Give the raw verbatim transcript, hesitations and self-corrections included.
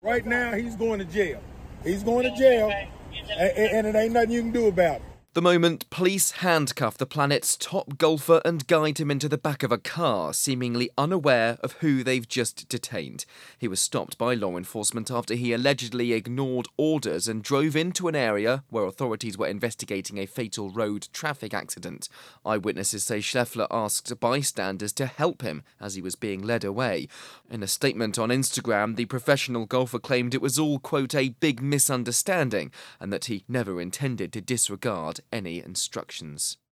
Right now, he's going to jail. He's going to jail, and, and it ain't nothing you can do about it. The moment police handcuff the planet's top golfer and guide him into the back of a car, seemingly unaware of who they've just detained. He was stopped by law enforcement after he allegedly ignored orders and drove into an area where authorities were investigating a fatal road traffic accident. Eyewitnesses say Scheffler asked bystanders to help him as he was being led away. In a statement on Instagram, the professional golfer claimed it was all, quote, a big misunderstanding and that he never intended to disregard any instructions.